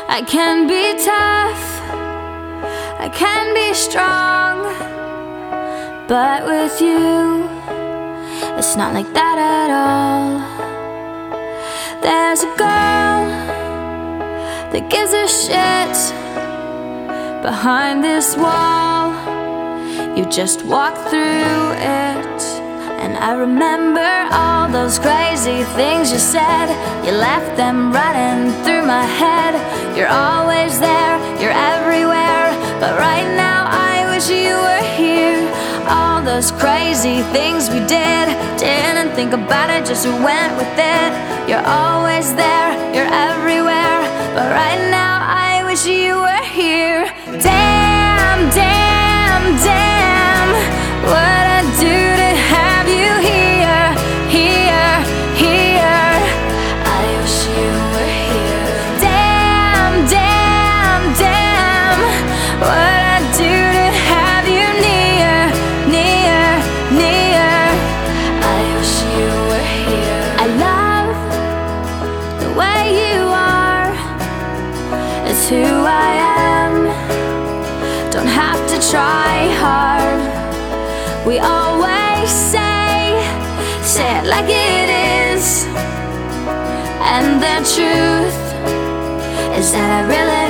I can be tough, I can be strong, but with you, it's not like that at all. There's a girl that gives a shit behind this wall. You just walk through it, and I remember all those crazy things you said. You left them running through my head. You're always there, you're everywhere, but right now I wish you were here. All those crazy things we didn't think about it, just went with it. You're always there, you're everywhere, but right now I wish you were here. Damn, damn, damn, what I do to have you here, here, here. I wish you were here. Damn, damn, damn, what I do to have you near, near, near. I wish you were here. I love the way you are. It's who I am. Don't have to try hard. We always say it like it is, and the truth is that I really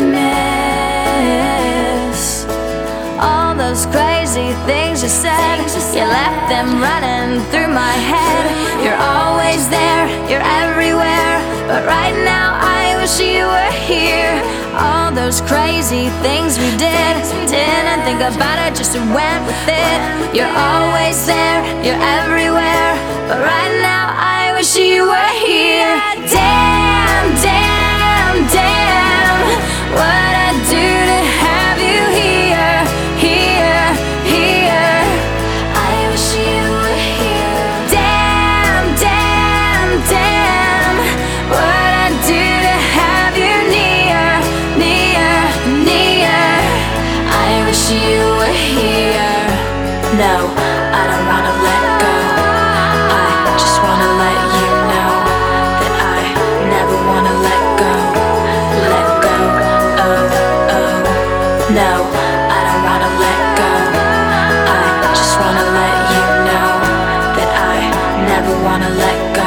miss all those crazy things you said. You left them running through my head. You're always there, you're everywhere, but right now I wish you were here. All those crazy things we didn't think about it, just went with it. You're always there, you're everywhere, but right now I wish you were here. Damn, damn, damn, what I do to have you here, here, here. I wish you were here. Damn, damn, damn, what I do to have you near, near, near. I wish you were here. No, I don't wanna let go. I just wanna let you know that I never wanna let go. Let go, oh, oh. No, I don't wanna let go. I just wanna let you know that I never wanna let go.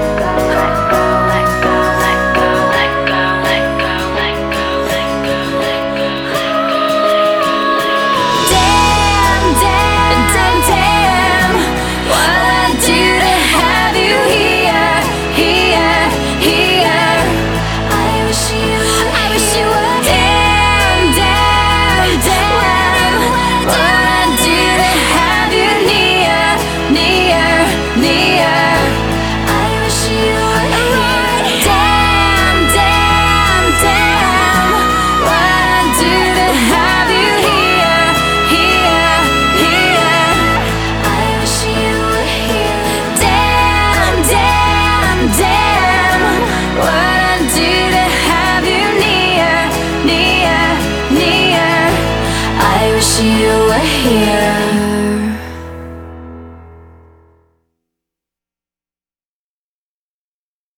Damn, damn, damn, damn, what I do to have you here, here, here. I wish you were. Damn, damn, damn, what I do to have you near, near, near. I wish you were here. Damn, damn, damn, what I do to have you here, here, here. I wish you were here. Damn, damn, damn, what I do to have you near, near, near. I wish you were here.